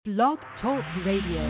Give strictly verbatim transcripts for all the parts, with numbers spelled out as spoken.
Blog Talk Radio.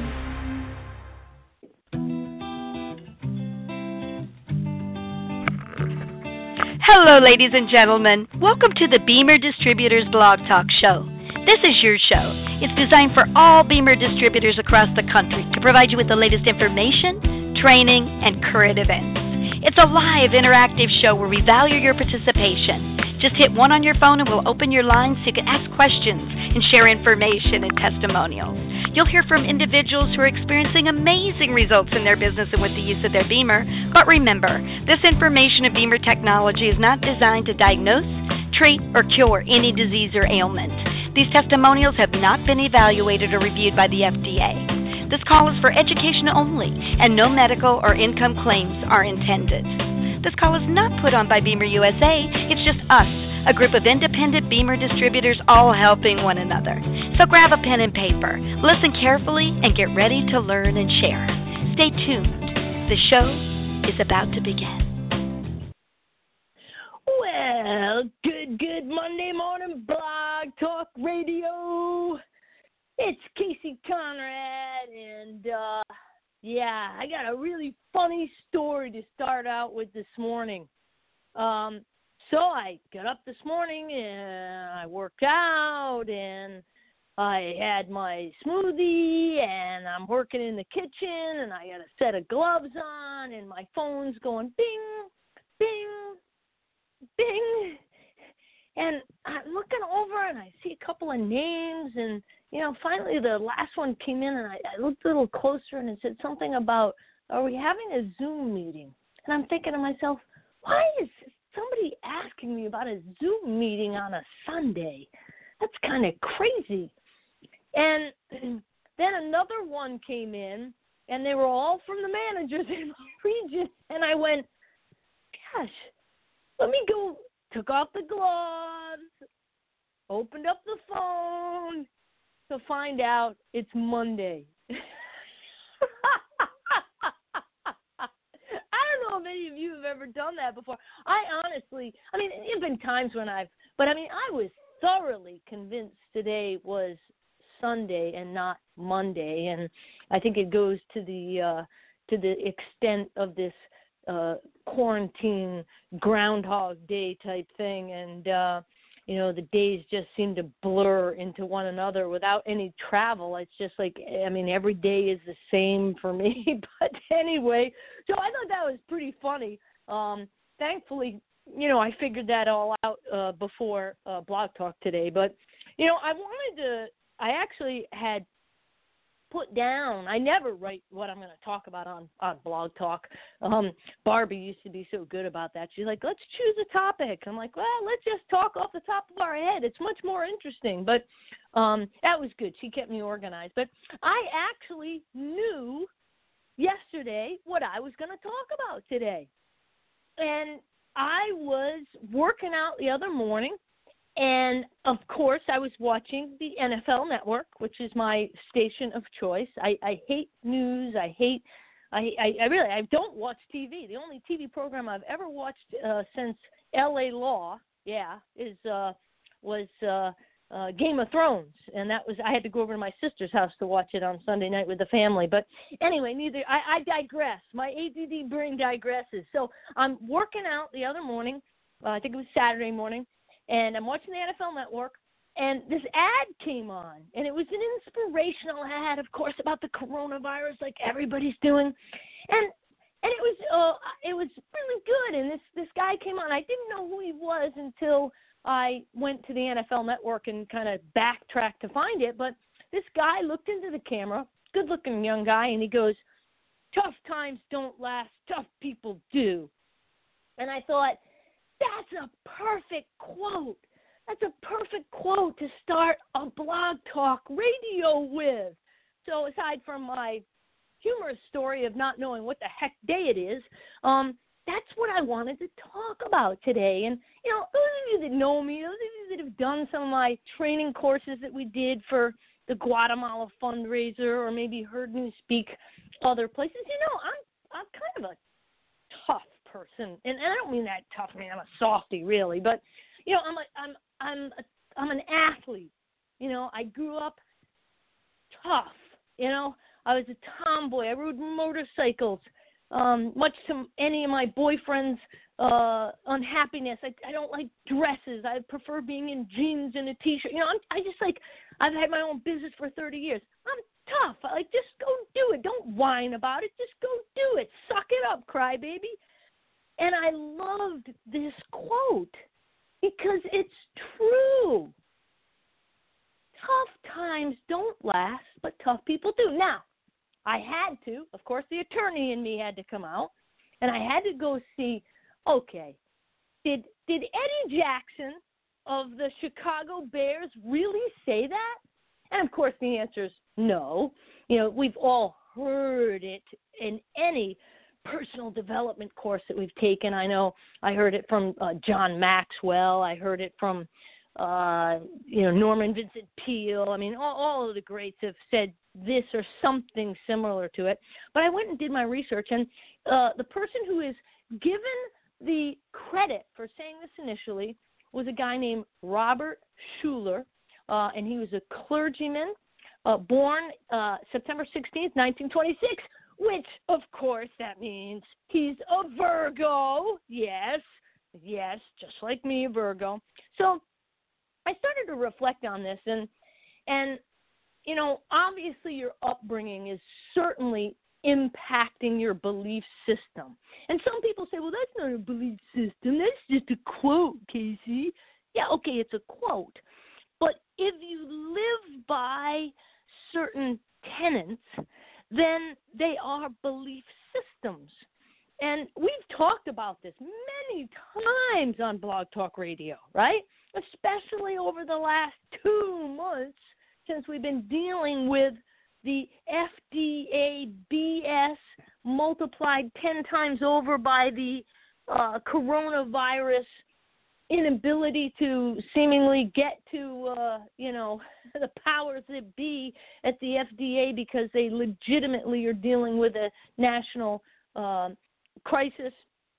Hello, ladies and gentlemen. Welcome to the Beamer Distributors Blog Talk Show. This is your show. It's designed for all Beamer distributors across the country to provide you with the latest information, training, and current events. It's a live, interactive show where we value your participation. Just hit one on your phone and we'll open your lines so you can ask questions and share information and testimonials. You'll hear from individuals who are experiencing amazing results in their business and with the use of their Beamer. But remember, this information of Beamer technology is not designed to diagnose, treat, or cure any disease or ailment. These testimonials have not been evaluated or reviewed by the F D A. This call is for education only, and no medical or income claims are intended. This call is not put on by Beamer U S A. It's just us, a group of independent Beamer distributors all helping one another. So grab a pen and paper, listen carefully, and get ready to learn and share. Stay tuned. The show is about to begin. Well, good, good Monday morning Blog Talk Radio. It's Casey Conrad, and, uh, yeah, I got a really funny story to start out with this morning. Um, so I got up this morning, and I worked out, and I had my smoothie, and I'm working in the kitchen, and I got a set of gloves on, and my phone's going bing, bing, bing. And I'm looking over, and I see a couple of names, and, you know, finally the last one came in, and I, I looked a little closer, and it said something about, are we having a Zoom meeting? And I'm thinking to myself, why is somebody asking me about a Zoom meeting on a Sunday? That's kind of crazy. And then another one came in, and they were all from the managers in my region, and I went, gosh, let me go. Took off the gloves, opened up the phone to find out it's Monday. I don't know if any of you have ever done that before. I honestly, I mean, there have been times when I've, but I mean, I was thoroughly convinced today was Sunday and not Monday, and I think it goes to the uh, to the extent of this uh, quarantine Groundhog Day type thing, and uh, you know, the days just seem to blur into one another without any travel. It's just like, I mean, every day is the same for me. But anyway, so I thought that was pretty funny. Um, thankfully, you know, I figured that all out uh, before uh, Blog Talk today. But, you know, I wanted to, I actually had put down, I never write what I'm going to talk about on, on Blog Talk. Um, Barbie used to be so good about that. She's like, let's choose a topic. I'm like, well, let's just talk off the top of our head. It's much more interesting. But um, that was good. She kept me organized. But I actually knew yesterday what I was going to talk about today. And I was working out the other morning. And, of course, I was watching the N F L Network, which is my station of choice. I, I hate news. I hate I, I, I really, I don't watch T V. The only T V program I've ever watched uh, since L A Law, yeah, is uh, was uh, uh, Game of Thrones. And that was, I had to go over to my sister's house to watch it on Sunday night with the family. But anyway, neither, I, I digress. My A D D brain digresses. So I'm working out the other morning. Uh, I think it was Saturday morning. And I'm watching the N F L Network, and this ad came on, and it was an inspirational ad, of course, about the coronavirus, like everybody's doing, and and it was uh, it was really good. And this this guy came on. I didn't know who he was until I went to the N F L Network and kind of backtracked to find it. But this guy looked into the camera, good-looking young guy, and he goes, "Tough times don't last, tough people do." And I thought, that's a perfect quote. That's a perfect quote to start a Blog Talk Radio with. So aside from my humorous story of not knowing what the heck day it is, um, that's what I wanted to talk about today. And, you know, those of you that know me, those of you that have done some of my training courses that we did for the Guatemala fundraiser, or maybe heard me speak other places, you know, I'm I'm kind of a tough person, and, and I don't mean that tough. I mean, I'm a softie, really, but you know, I'm a, I'm I'm a, I'm an athlete. You know, I grew up tough. You know, I was a tomboy. I rode motorcycles. Um, much to any of my boyfriend's uh, unhappiness, I, I don't like dresses. I prefer being in jeans and a t-shirt. You know, I'm, I just like, I've had my own business for thirty years. I'm tough. I like, just go do it. Don't whine about it. Just go do it. Suck it up, crybaby. And I loved this quote because it's true. Tough times don't last, but tough people do. Now, I had to, of course, the attorney in me had to come out, and I had to go see, okay, did did Eddie Jackson of the Chicago Bears really say that? And, of course, the answer is no. You know, we've all heard it in any personal development course that we've taken. I know I heard it from uh, John Maxwell. I heard it from, uh, you know, Norman Vincent Peale. I mean, all, all of the greats have said this or something similar to it. But I went and did my research, and uh, the person who is given the credit for saying this initially was a guy named Robert Schuller, uh, and he was a clergyman, uh, born uh, September sixteenth, nineteen twenty-six, which, of course, that means he's a Virgo. Yes, yes, just like me, a Virgo. So I started to reflect on this, and and you know, obviously your upbringing is certainly impacting your belief system. And some people say, well, that's not a belief system. That's just a quote, Casey. Yeah, okay, it's a quote. But if you live by certain tenets, then they are belief systems. And we've talked about this many times on Blog Talk Radio, right? Especially over the last two months since we've been dealing with the F D A B S multiplied ten times over by the uh, coronavirus inability to seemingly get to, uh, you know, the powers that be at the F D A because they legitimately are dealing with a national uh, crisis.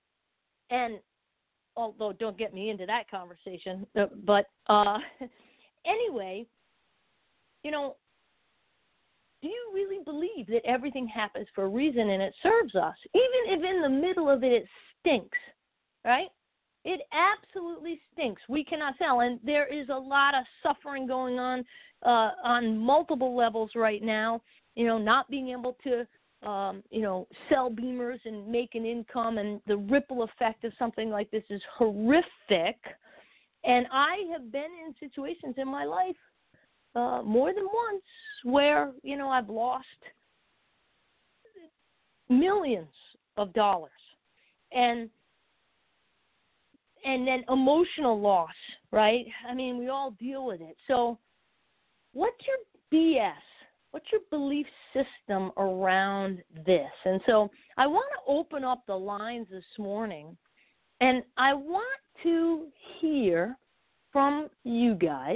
And although don't get me into that conversation, but uh, anyway, you know, do you really believe that everything happens for a reason and it serves us? Even if in the middle of it it stinks, right? It absolutely stinks. We cannot tell. And there is a lot of suffering going on uh, on multiple levels right now, you know, not being able to, um, you know, sell Beamers and make an income. And the ripple effect of something like this is horrific. And I have been in situations in my life uh, more than once where, you know, I've lost millions of dollars. And And then emotional loss, right? I mean, we all deal with it. So what's your B S? What's your belief system around this? And so I want to open up the lines this morning, and I want to hear from you guys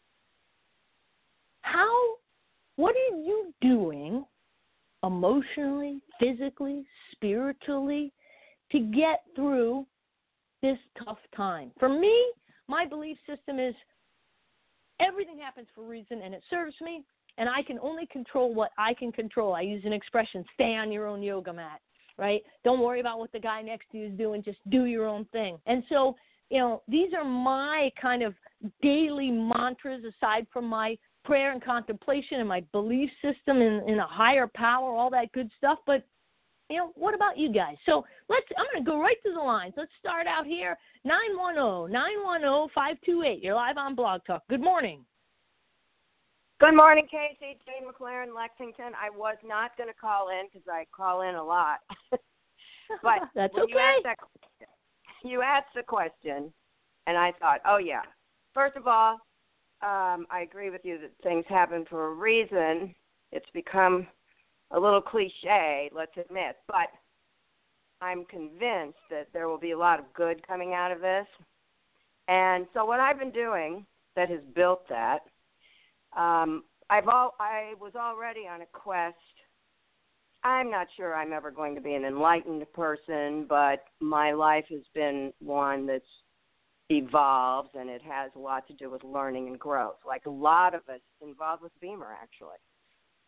how, what are you doing emotionally, physically, spiritually to get through this tough time? For me, my belief system is everything happens for a reason and it serves me, and I can only control what I can control. I use an expression, stay on your own yoga mat, right? Don't worry about what the guy next to you is doing, just do your own thing. And so, you know, these are my kind of daily mantras aside from my prayer and contemplation and my belief system in, in a higher power, all that good stuff. But you know, what about you guys? So let's, I'm going to go right to the lines. Let's start out here. nine one zero, nine one zero, five two eight. You're live on Blog Talk. Good morning. Good morning, Casey. Jane McLaren, Lexington. I was not going to call in because I call in a lot. But that's when okay. You asked, that, you asked the question, and I thought, oh, yeah. First of all, um, I agree with you that things happen for a reason. It's become a little cliche, let's admit, but I'm convinced that there will be a lot of good coming out of this. And so what I've been doing that has built that, um, I've all, I was already on a quest. I'm not sure I'm ever going to be an enlightened person, but my life has been one that's evolved, and it has a lot to do with learning and growth, like a lot of us involved with Beamer, actually.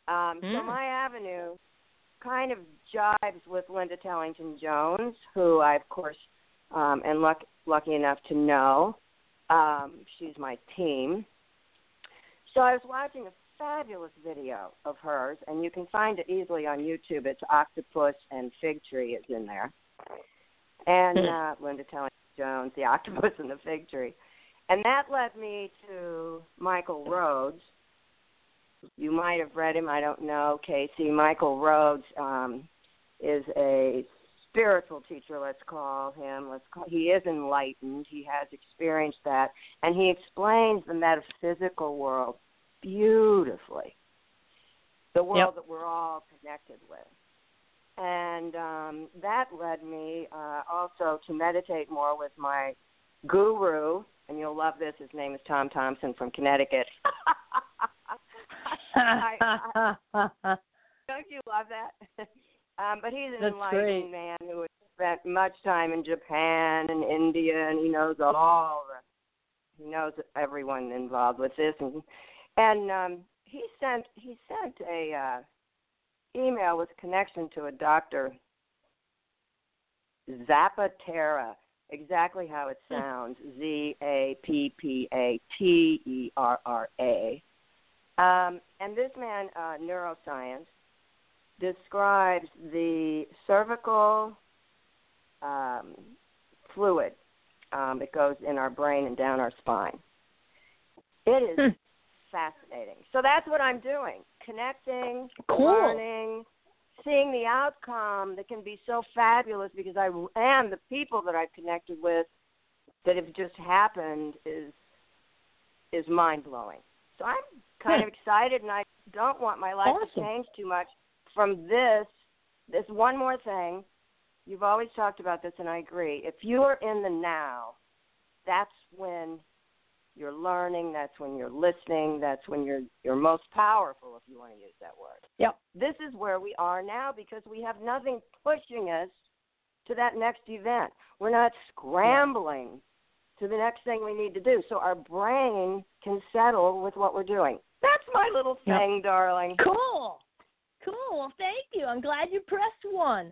Um, Mm. So my avenue kind of jives with Linda Tellington Jones, who I, of course, um, am luck, lucky enough to know. Um, she's my team. So I was watching a fabulous video of hers, and you can find it easily on YouTube. It's Octopus and Fig Tree is in there. And uh, Linda Tellington Jones, the Octopus and the Fig Tree. And that led me to Michael Rhodes. You might have read him, I don't know, Casey. Michael Rhodes um, is a spiritual teacher, let's call him. Let's call, he is enlightened. He has experienced that. And he explains the metaphysical world beautifully, the world yep. that we're all connected with. And um, that led me uh, also to meditate more with my guru, and you'll love this. His name is Tom Thompson from Connecticut. I, I, don't you love that? um, but he's an That's enlightened great. man who has spent much time in Japan and India, and he knows all the, he knows everyone involved with this. And and um, he sent he sent a uh, email with connection to a Doctor Zapatera. Exactly how it sounds, Z A P P A T E R R A. Um, and this man, uh, neuroscience, describes the cervical um, fluid um, that goes in our brain and down our spine. It is fascinating. So that's what I'm doing, connecting, cool. learning, seeing the outcome that can be so fabulous because I am the people that I've connected with that have just happened is is mind-blowing. So I'm kind of excited, and I don't want my life awesome. to change too much from this. This one more thing. You've always talked about this, and I agree. If you're in the now, that's when you're learning, that's when you're listening, that's when you're you're most powerful, if you want to use that word. Yep. This is where we are now because we have nothing pushing us to that next event. We're not scrambling yeah. to the next thing we need to do. So our brain can settle with what we're doing. That's my little thing, yep. darling. Cool. Cool. Well, thank you. I'm glad you pressed one.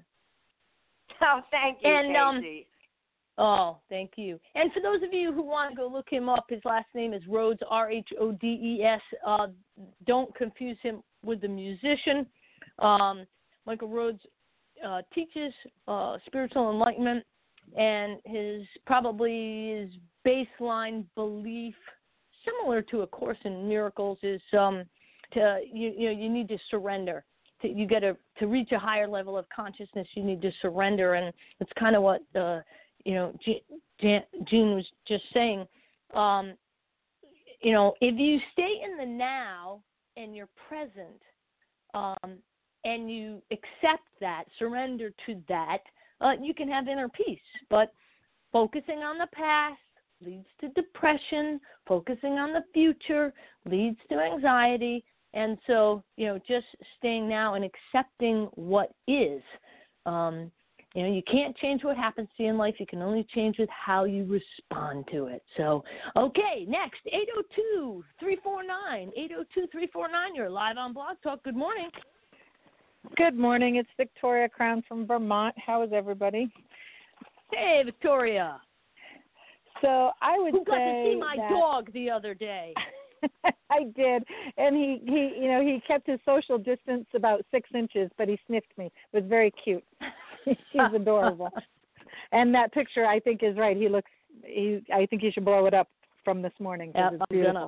Oh, thank you, and, Casey. Um, Oh, thank you. And for those of you who want to go look him up, his last name is Rhodes, R H O D E S. Uh, don't confuse him with the musician. Um, Michael Rhodes uh, teaches uh, spiritual enlightenment, and his probably his baseline belief, similar to A Course in Miracles, is um, to you, you know you need to surrender. To, you got to to reach a higher level of consciousness. You need to surrender, and it's kind of what. Uh, You know, Jean was just saying, um, you know, if you stay in the now and you're present um, and you accept that, surrender to that, uh, you can have inner peace. But focusing on the past leads to depression. Focusing on the future leads to anxiety. And so, you know, just staying now and accepting what is. Um, You know, you can't change what happens to you in life. You can only change with how you respond to it. So, okay, next, eight oh two, three four nine, eight oh two, three four nine. You're live on Blog Talk. Good morning. Good morning. It's Victoria Crown from Vermont. How is everybody? Hey, Victoria. So I would Who got say to see my that... dog the other day? I did, and he, he, you know, he kept his social distance about six inches, but he sniffed me. It was very cute. She's adorable. And that picture, I think, is right. He looks. He. I think you should blow it up from this morning because yeah, it's beautiful.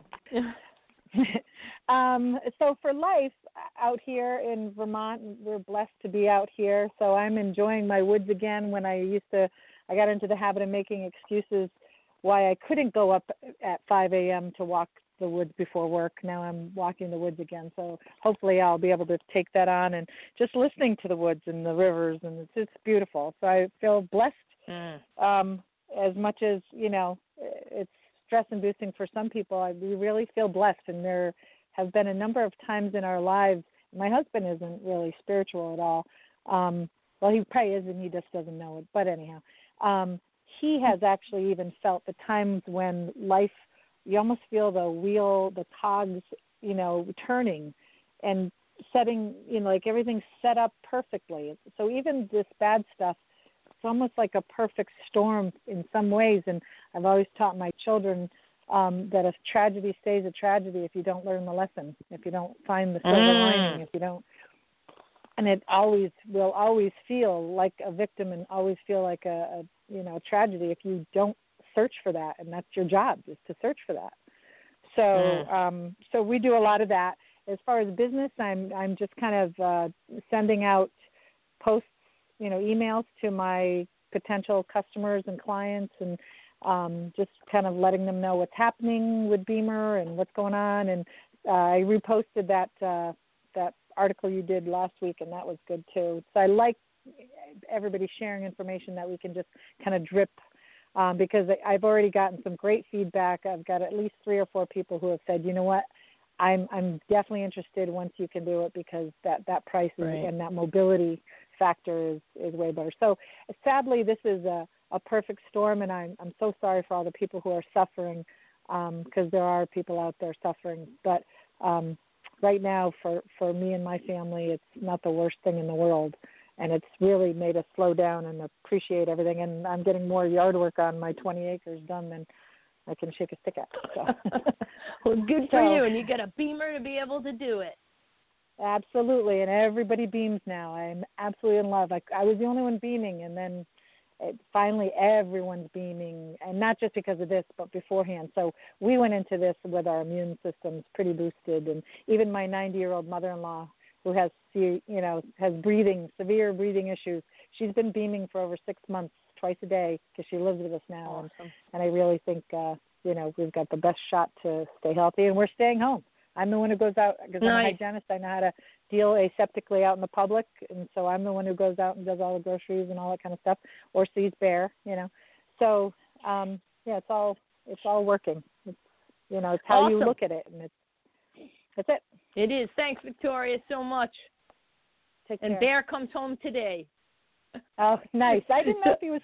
um, so for life out here in Vermont, we're blessed to be out here. So I'm enjoying my woods again. When I used to, I got into the habit of making excuses why I couldn't go up at five a.m. to walk the woods before work. Now I'm walking the woods again, so hopefully I'll be able to take that on and just listening to the woods and the rivers, and it's, it's beautiful. So I feel blessed mm. um, as much as, you know, it's stress-inducing for some people. I, we really feel blessed, and there have been a number of times in our lives. My husband isn't really spiritual at all. Um, well, he probably is, and he just doesn't know it. But anyhow, um, he has actually even felt the times when life, you almost feel the wheel, the cogs, you know, turning. And setting, you know, like everything's set up perfectly. So even this bad stuff, it's almost like a perfect storm in some ways. And I've always taught my children um, that a tragedy stays a tragedy if you don't learn the lesson, if you don't find the silver Mm. lining, if you don't. And it always will always feel like a victim and always feel like a, a you know, a tragedy if you don't search for that. And that's your job, is to search for that. So, Mm. um, so we do a lot of that. As far as business, I'm I'm just kind of uh, sending out posts, you know, emails to my potential customers and clients, and um, just kind of letting them know what's happening with Beamer and what's going on. And uh, I reposted that uh, that article you did last week, and that was good too. So I like everybody sharing information that we can just kind of drip. Um, because I've already gotten some great feedback. I've got at least three or four people who have said, you know what, I'm I'm definitely interested once you can do it, because that, that price is, Right. and that mobility factor is, is way better. So sadly, this is a, a perfect storm, and I'm I'm so sorry for all the people who are suffering, um, because there are people out there suffering. But um, right now, for, for me and my family, it's not the worst thing in the world. And it's really made us slow down and appreciate everything. And I'm getting more yard work on my twenty acres done than I can shake a stick at. So. Well, good for So, you, and you get a Beamer to be able to do it. Absolutely, and everybody beams now. I'm absolutely in love. I, I was the only one beaming, and then it, finally everyone's beaming, and not just because of this, but beforehand. So we went into this with our immune systems pretty boosted, and even my ninety-year-old mother-in-law, who has, you know, has breathing, severe breathing issues. She's been beaming for over six months, twice a day, because she lives with us now. Awesome. And, and I really think, uh, you know, we've got the best shot to stay healthy, and we're staying home. I'm the one who goes out, because I'm a Nice. hygienist. I know how to deal aseptically out in the public, and so I'm the one who goes out and does all the groceries and all that kind of stuff, or sees Bear, you know. So, um, yeah, it's all it's all working. It's, you know, it's how Awesome. you look at it, and it's that's it. It is. Thanks, Victoria, so much. Take And care. Bear comes home today. Oh, nice. I didn't know if he was.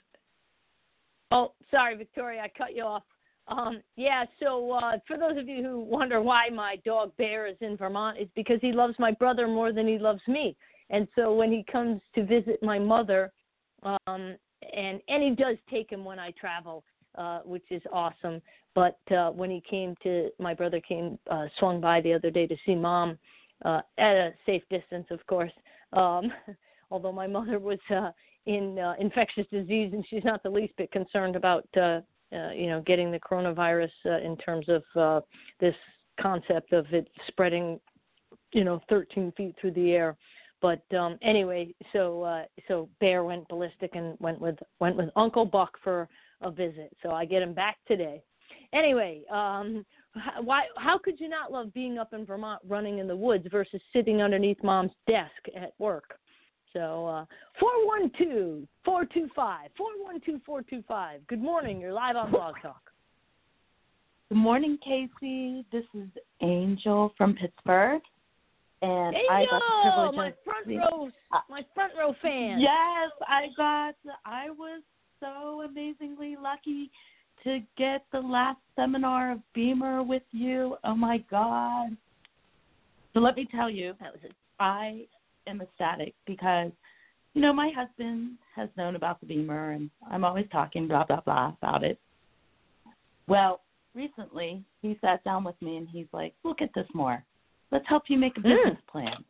Oh, sorry, Victoria, I cut you off. Um, yeah, so uh, for those of you who wonder why my dog Bear is in Vermont, it's because he loves my brother more than he loves me. And so when he comes to visit my mother, um, and and he does take him when I travel, uh, which is awesome. But uh, when he came to, my brother came, uh, swung by the other day to see Mom, uh, at a safe distance, of course. Um, although my mother was uh, in uh, infectious disease, and she's not the least bit concerned about, uh, uh, you know, getting the coronavirus uh, in terms of uh, this concept of it spreading, you know, thirteen feet through the air. But um, anyway, so uh, so Bear went ballistic and went with went with Uncle Buck for a visit. So I get him back today. Anyway, um, why? How could you not love being up in Vermont, running in the woods, versus sitting underneath Mom's desk at work? So uh, four one two, four two five, four one two, four two five. Good morning. You're live on Blog Talk. Good morning, Casey. This is Angel from Pittsburgh, and Angel, I got the privilege my of front being- row, my front row fan. Yes, I got. I was so amazingly lucky to get the last seminar of Beamer with you. Oh my God! So let me tell you, That was it. I am ecstatic because, you know, my husband has known about the Beamer, and I'm always talking blah blah blah about it. Well, recently he sat down with me and he's like, "Look at this more. Let's help you make a business Mm. plan."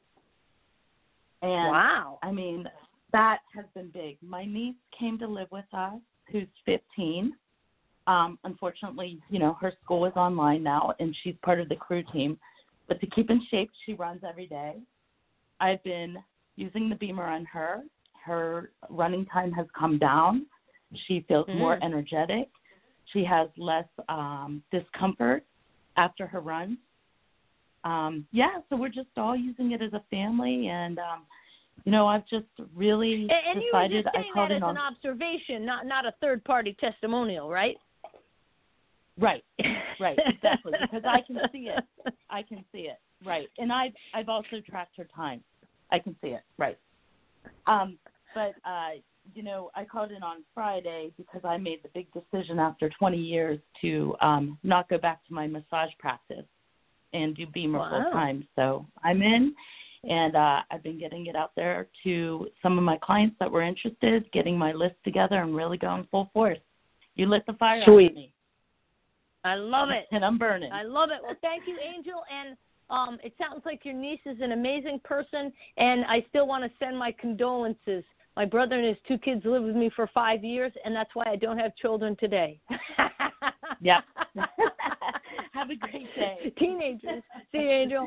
And Wow. I mean, that has been big. My niece came to live with us, who's fifteen. Um, unfortunately, you know, her school is online now, and she's part of the crew team. But to keep in shape, she runs every day. I've been using the Beamer on her. Her running time has come down. She feels Mm. more energetic. She has less um, discomfort after her runs. Um, yeah, so we're just all using it as a family, and um, you know, I've just really And, and you were decided just I saying called that as in on an observation, not not a third party testimonial, right? right, right, exactly, because I can see it. I can see it, right, and I've I've also tracked her time. I can see it, right. Um, but uh, you know, I called in on Friday because I made the big decision after twenty years to um, not go back to my massage practice and do Beamer Wow. full time. So I'm in, And uh, I've been getting it out there to some of my clients that were interested, getting my list together, and really going full force. You lit the fire Sweet. under me. I love it. And I'm burning. I love it. Well, thank you, Angel. And um, it sounds like your niece is an amazing person, and I still want to send my condolences. My brother and his two kids lived with me for five years, and that's why I don't have children today. Yeah. Have a great day. Teenagers. See you, Angel.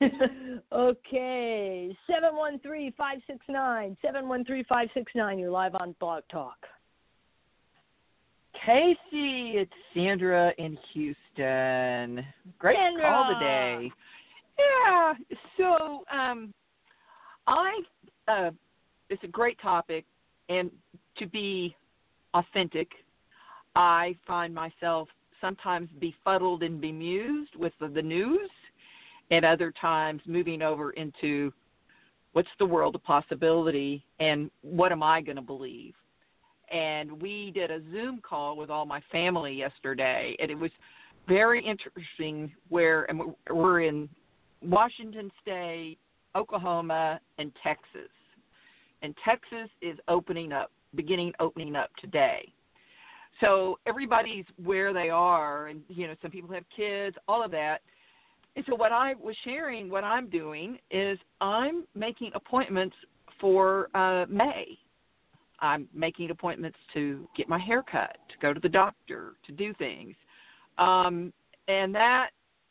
Okay. seven one three, five six nine. seven one three, five six nine. You're live on Blog Talk. Casey, it's Sandra in Houston. Great Sandra. call today. Yeah. So, um, I, uh, it's a great topic, and to be authentic, I find myself sometimes befuddled and bemused with the, the news, and other times moving over into what's the world of possibility and what am I going to believe. And we did a Zoom call with all my family yesterday, and it was very interesting where and we're in Washington State, Oklahoma, and Texas. And Texas is opening up, beginning opening up today. So everybody's where they are, and, you know, some people have kids, all of that. And so what I was sharing, what I'm doing is I'm making appointments for uh, May. I'm making appointments to get my hair cut, to go to the doctor, to do things. Um, and that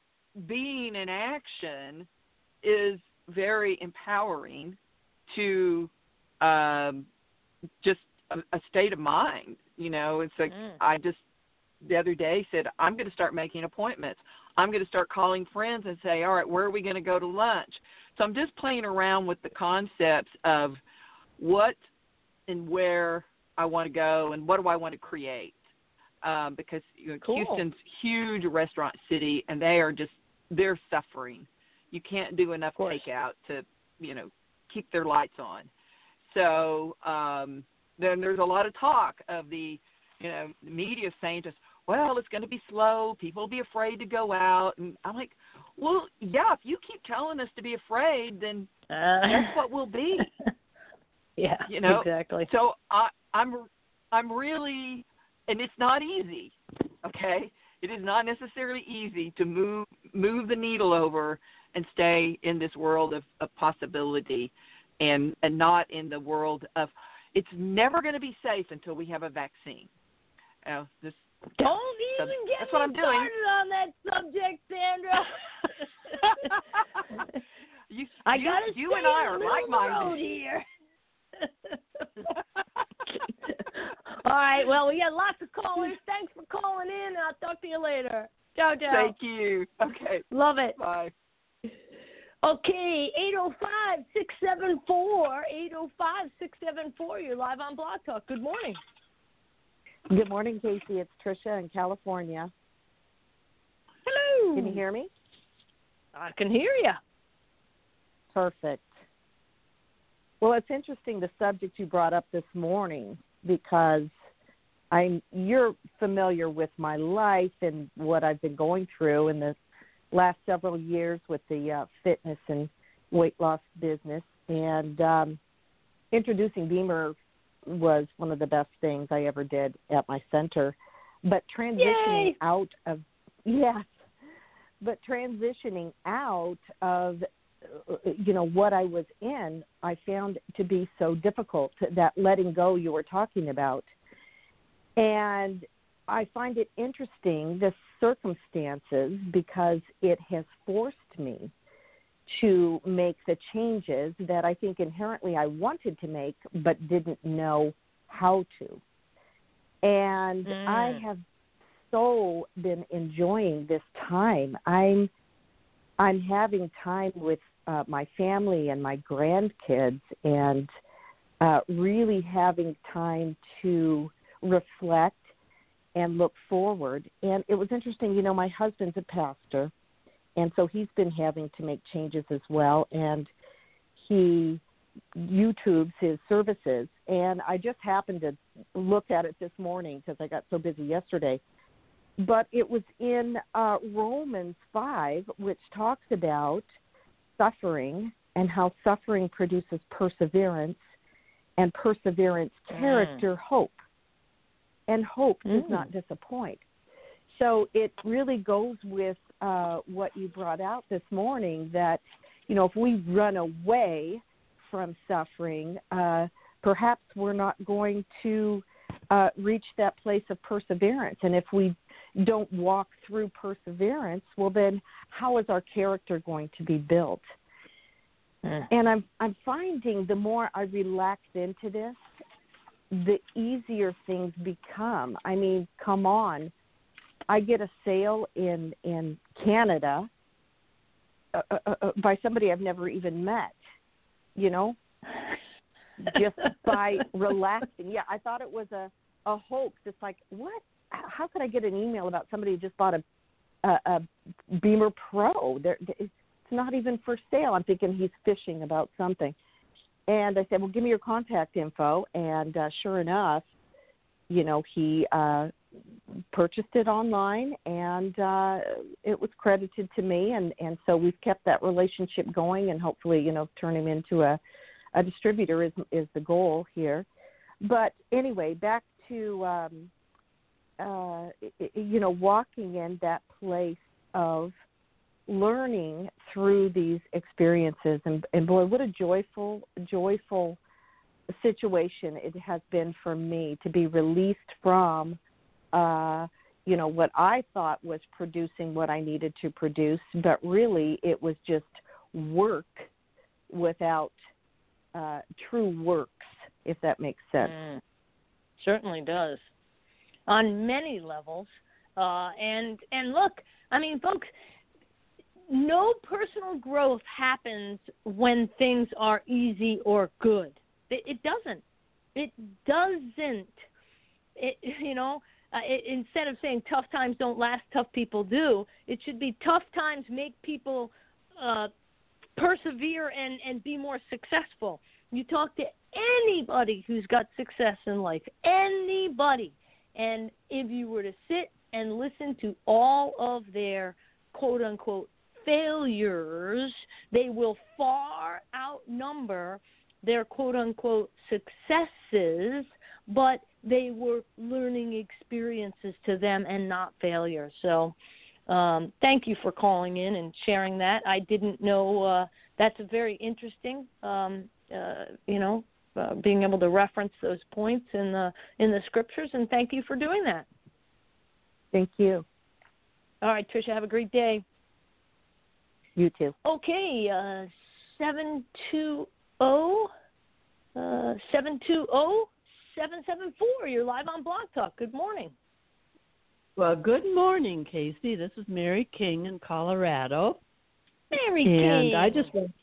being in action is very empowering to um, just a, a state of mind. You know, it's like mm. I just the other day said, I'm going to start making appointments. I'm going to start calling friends and say, all right, where are we going to go to lunch? So I'm just playing around with the concepts of what and where I want to go and what do I want to create. Um, because you know, cool. Houston's huge restaurant city, and they are just, they're suffering. You can't do enough takeout to, you know, keep their lights on. So um, then there's a lot of talk of the, you know, the media saying just, well, it's going to be slow. People will be afraid to go out. And I'm like, well, yeah, if you keep telling us to be afraid, then uh. that's what we'll be. Yeah, you know? Exactly. So I, I'm, I'm really, and it's not easy, okay? It is not necessarily easy to move move the needle over and stay in this world of, of possibility and, and not in the world of, it's never going to be safe until we have a vaccine. You know, this, Don't so even get that's me what I'm doing. started on that subject, Sandra. you, I you, gotta you stay and I in are the middle of the road like-minded here. All right. Well, we got lots of callers. Thanks for calling in. I'll talk to you later. Ciao, ciao. Thank you. Okay. Love it. Bye. Okay, eight oh five, six seven four, eight oh five, six seven four. You're live on Blog Talk. Good morning. Good morning, Casey. It's Tricia in California. Hello. Can you hear me? I can hear you. Perfect. Well, it's interesting the subject you brought up this morning because I'm you're familiar with my life and what I've been going through in the last several years with the uh, fitness and weight loss business. And um, introducing Beamer was one of the best things I ever did at my center. But transitioning Yay! out of, yes, but transitioning out of, you know, what I was in, I found to be so difficult, that letting go you were talking about. And I find it interesting, the circumstances, because it has forced me to make the changes that I think inherently I wanted to make but didn't know how to. And mm. I have so been enjoying this time. I'm I'm having time with uh, my family and my grandkids and uh, really having time to reflect and look forward. And it was interesting, you know, my husband's a pastor, and so he's been having to make changes as well, and he YouTubes his services. And I just happened to look at it this morning because I got so busy yesterday. But it was in uh, Romans five, which talks about suffering and how suffering produces perseverance, and perseverance, character, mm. hope. And hope mm. does not disappoint. So it really goes with uh, what you brought out this morning, that, you know, if we run away from suffering, uh, perhaps we're not going to uh, reach that place of perseverance. And if we don't walk through perseverance, well, then how is our character going to be built? Mm. And I'm I'm finding the more I relax into this, the easier things become. I mean, come on. I get a sale in, in Canada uh, uh, uh, by somebody I've never even met, you know, just by relaxing. Yeah, I thought it was a, a hoax. It's like, what? How could I get an email about somebody who just bought a, a, a Beamer Pro? They're, it's not even for sale. I'm thinking he's fishing about something. And I said, well, give me your contact info. And uh, sure enough, you know, he uh, purchased it online, and uh, it was credited to me. And, and so we've kept that relationship going, and hopefully, you know, turn him into a, a distributor is, is the goal here. But anyway, back to, um, uh, you know, walking in that place of learning through these experiences. And, and boy, what a joyful, joyful situation it has been for me to be released from, uh, you know, what I thought was producing what I needed to produce, but really it was just work without uh, true works, if that makes sense. Mm, certainly does, on many levels. Uh, and and look, I mean, folks, no personal growth happens when things are easy or good. It, it doesn't. It doesn't. It, you know, uh, it, instead of saying tough times don't last, tough people do, it should be tough times make people uh, persevere and, and be more successful. You talk to anybody who's got success in life, anybody, and if you were to sit and listen to all of their quote-unquote failures, they will far outnumber their quote-unquote successes, but they were learning experiences to them and not failure. So um, thank you for calling in and sharing that. I didn't know uh, that's a very interesting, um, uh, you know, uh, being able to reference those points in the in the scriptures, and thank you for doing that. Thank you. All right, Tricia, have a great day. You too. Okay, uh, seven two zero, uh, seven two zero, seven seven four. You're live on Blog Talk. Good morning. Well, good morning, Casey. This is Mary King in Colorado. Mary and King. And I just want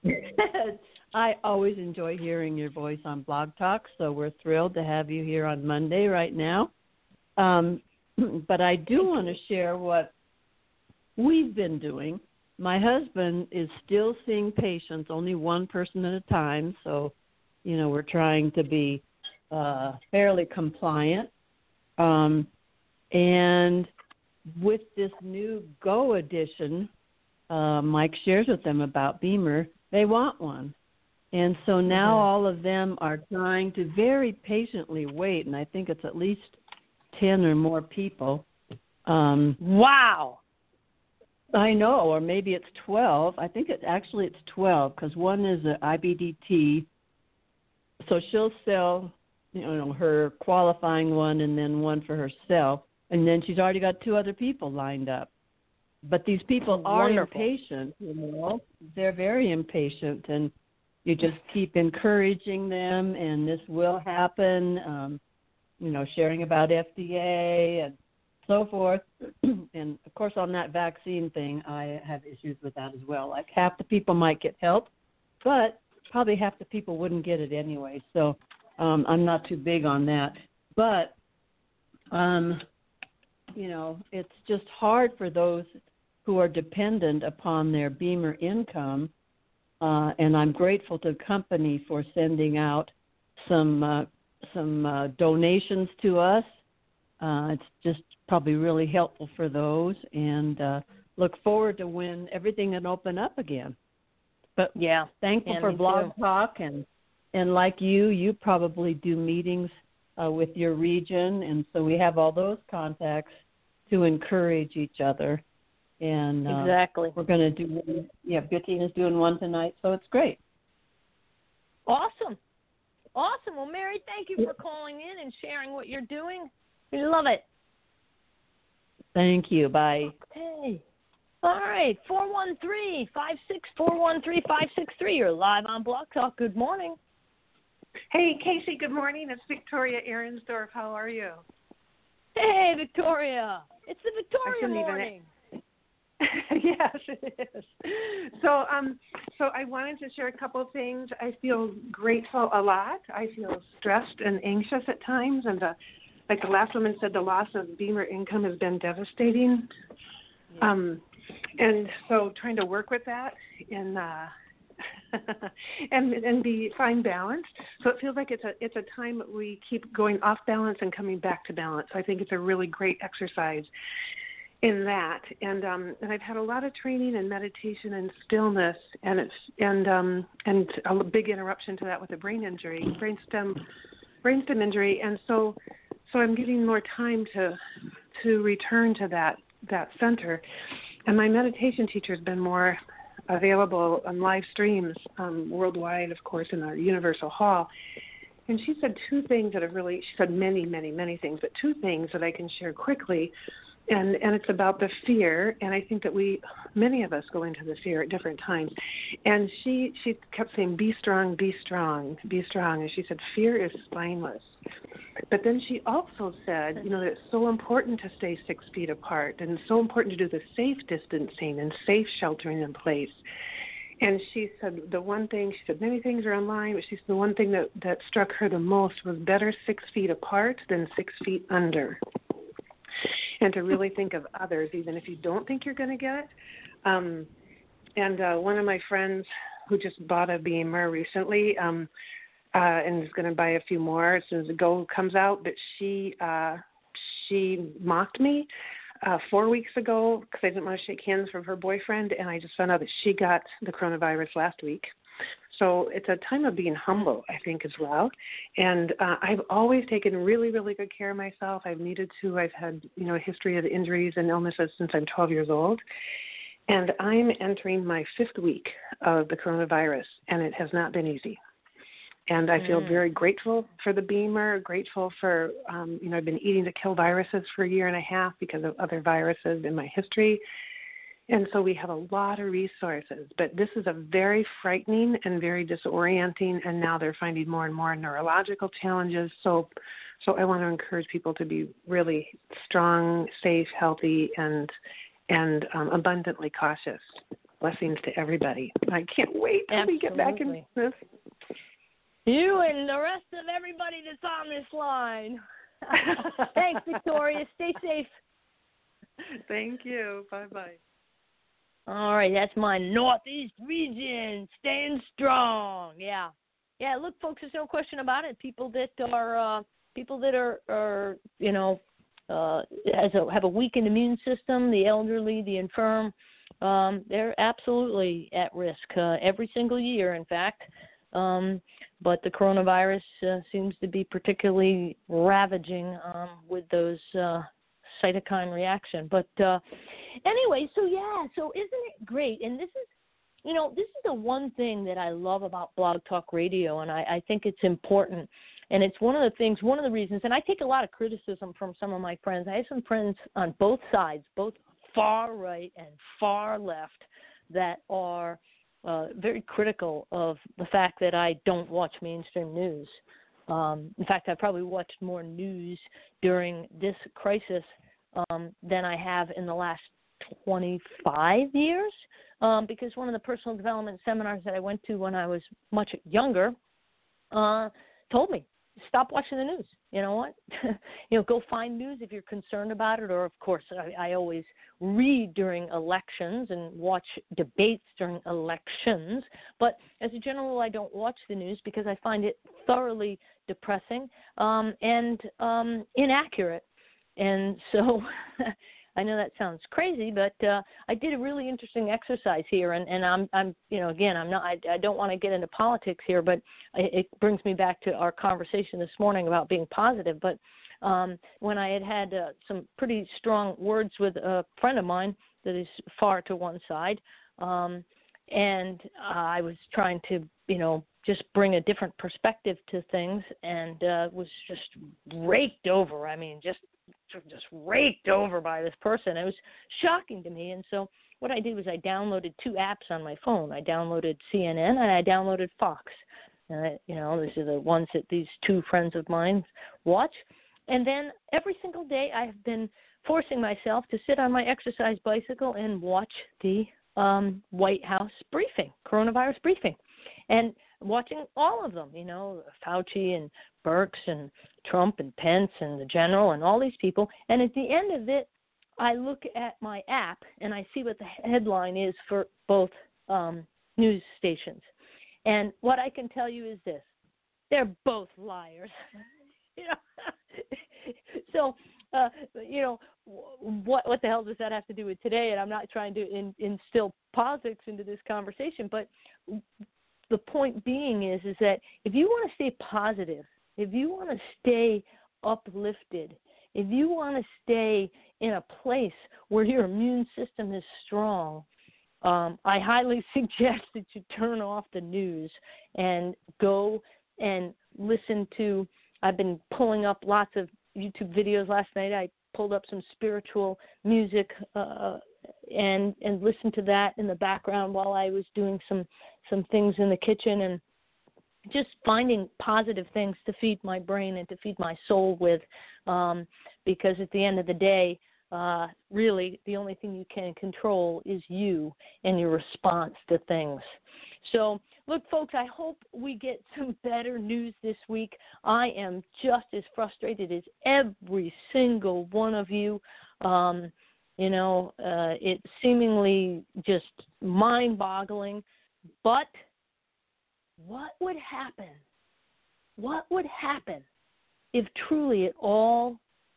I always enjoy hearing your voice on Blog Talk, so we're thrilled to have you here on Monday right now. Um, but I do want to share what we've been doing. My husband is still seeing patients, only one person at a time, so, you know, we're trying to be uh, fairly compliant. Um, and with this new Go edition, uh, Mike shares with them about Beamer, they want one. And so now mm-hmm. all of them are trying to very patiently wait, and I think it's at least ten or more people. Um, wow. I know, or maybe it's twelve. I think it actually it's twelve because one is an I B D T. So she'll sell, you know, her qualifying one and then one for herself, and then she's already got two other people lined up. But these people are Wonderful. impatient, you know. They're very impatient, and you just keep encouraging them, and this will happen. Um, you know, sharing about F D A and so forth. And, of course, on that vaccine thing, I have issues with that as well. Like half the people might get help, but probably half the people wouldn't get it anyway. So um, I'm not too big on that. But, um, you know, it's just hard for those who are dependent upon their Beamer income. Uh, and I'm grateful to the company for sending out some uh, some uh, donations to us. Uh, it's just probably really helpful for those, and uh, look forward to when everything can open up again. But yeah, thankful yeah, for me Blog too. Talk, and and like you, you probably do meetings uh, with your region, and so we have all those contacts to encourage each other. And uh, exactly, we're going to do one. Yeah, Bettina's doing one tonight, so it's great. Awesome, awesome. Well, Mary, thank you for calling in and sharing what you're doing. We love it. Thank you. Bye. Okay. All right, four one three, five six four one three, five six three. You're live on Blog Talk. Good morning. Hey, Casey, good morning. It's Victoria Ahrensdorf. How are you? Hey, Victoria. It's the Victoria morning. Yes, it is. So, um, so I wanted to share a couple of things. I feel grateful a lot. I feel stressed and anxious at times, and the, like the last woman said, the loss of Beamer income has been devastating. Yeah. Um, and so, trying to work with that and uh, and and be find balance. So it feels like it's a it's a time that we keep going off balance and coming back to balance. So I think it's a really great exercise in that, and um, and I've had a lot of training and meditation and stillness, and it's and um, and a big interruption to that with a brain injury, brainstem, brainstem injury, and so so I'm getting more time to to return to that that center, and my meditation teacher has been more available on live streams um, worldwide, of course, in our Universal Hall. And she said two things that have really, she said many, many, many things, but two things that I can share quickly. And and it's about the fear, and I think that we, many of us go into the fear at different times. And she she kept saying, be strong, be strong, be strong. And she said, fear is spineless. But then she also said, you know, that it's so important to stay six feet apart, and so important to do the safe distancing and safe sheltering in place. And she said the one thing, she said many things are online, but she said the one thing that, that struck her the most was better six feet apart than six feet under. And to really think of others, even if you don't think you're going to get it. Um, and uh, one of my friends who just bought a Beamer recently um, uh, and is going to buy a few more as soon as the Go comes out, but she uh, she mocked me uh, four weeks ago because I didn't want to shake hands from her boyfriend, and I just found out that she got the coronavirus last week. So it's a time of being humble, I think, as well. And uh, I've always taken really, really good care of myself. I've needed to. I've had, you know, a history of injuries and illnesses since I'm twelve years old. And I'm entering my fifth week of the coronavirus, and it has not been easy. And I feel mm. very grateful for the Beamer, grateful for, um, you know, I've been eating to kill viruses for a year and a half because of other viruses in my history. And so we have a lot of resources, but this is a very frightening and very disorienting, and now they're finding more and more neurological challenges. So so I want to encourage people to be really strong, safe, healthy, and and um, abundantly cautious. Blessings to everybody. I can't wait till Absolutely. we get back in this. You and the rest of everybody that's on this line. Thanks, Victoria. Stay safe. Thank you. Bye-bye. All right, that's my Northeast region, staying strong. Yeah, yeah. Look, folks, there's no question about it. People that are, uh, people that are, are you know, uh, has a, have a weakened immune system, the elderly, the infirm, um, they're absolutely at risk uh, every single year. In fact, um, but the coronavirus uh, seems to be particularly ravaging um, with those. Uh, cytokine reaction. But uh, anyway, so yeah, so isn't it great? And this is, you know, this is the one thing that I love about Blog Talk Radio, and I, I think it's important. And it's one of the things, one of the reasons, and I take a lot of criticism from some of my friends. I have some friends on both sides, both far right and far left, that are uh, very critical of the fact that I don't watch mainstream news. Um, in fact, I probably watched more news during this crisis um, than I have in the last twenty-five years, um, because one of the personal development seminars that I went to when I was much younger uh, told me, stop watching the news. You know what? you know, go find news if you're concerned about it. Or, of course, I, I always read during elections and watch debates during elections. But as a general rule, I don't watch the news because I find it thoroughly depressing um, and um, inaccurate. And so I know that sounds crazy, but uh, I did a really interesting exercise here, and, and I'm, I'm, you know, again, I'm not, I, I don't want to get into politics here, but it, it brings me back to our conversation this morning about being positive. But um, when I had had uh, some pretty strong words with a friend of mine that is far to one side, um, and uh, I was trying to, you know, just bring a different perspective to things, and uh, was just raked over. I mean, just just raked over by this person. It was shocking to me. And so what I did was I downloaded two apps on my phone. I downloaded C N N and I downloaded Fox. Uh, you know, these are the ones that these two friends of mine watch. And then every single day I have been forcing myself to sit on my exercise bicycle and watch the um, White House briefing, coronavirus briefing. And watching all of them, you know, Fauci and Birx and Trump and Pence and the general and all these people. And at the end of it, I look at my app and I see what the headline is for both um, news stations. And what I can tell you is this: they're both liars. you know, so uh, you know what what the hell does that have to do with today? And I'm not trying to in, instill politics into this conversation, but the point being is is that if you want to stay positive, if you want to stay uplifted, if you want to stay in a place where your immune system is strong, um, I highly suggest that you turn off the news and go and listen to, I've been pulling up lots of YouTube videos. Last night I pulled up some spiritual music uh, and and listened to that in the background while I was doing some, some things in the kitchen, and just finding positive things to feed my brain and to feed my soul with, um, because at the end of the day, uh, really the only thing you can control is you and your response to things. So, look, folks, I hope we get some better news this week. I am just as frustrated as every single one of you. Um, you know, uh, it's seemingly just mind-boggling, but what would happen? What would happen if truly it all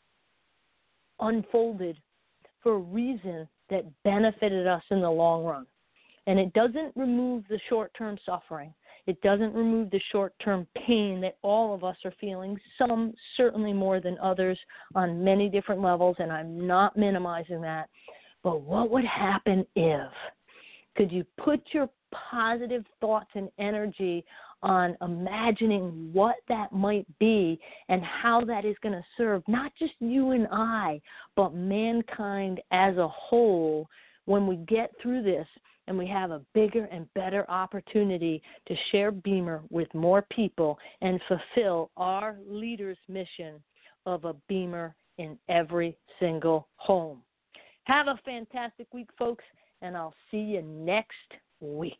unfolded for a reason that benefited us in the long run? And it doesn't remove the short-term suffering. It doesn't remove the short-term pain that all of us are feeling, some certainly more than others on many different levels, and I'm not minimizing that. But what would happen if? Could you put your positive thoughts and energy on imagining what that might be and how that is going to serve not just you and I, but mankind as a whole when we get through this and we have a bigger and better opportunity to share Beamer with more people and fulfill our leader's mission of a Beamer in every single home. Have a fantastic week, folks, and I'll see you next week.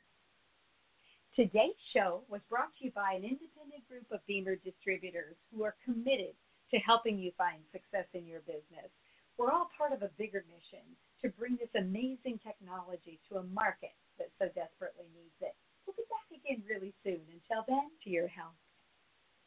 Today's show was brought to you by an independent group of Beamer distributors who are committed to helping you find success in your business. We're all part of a bigger mission to bring this amazing technology to a market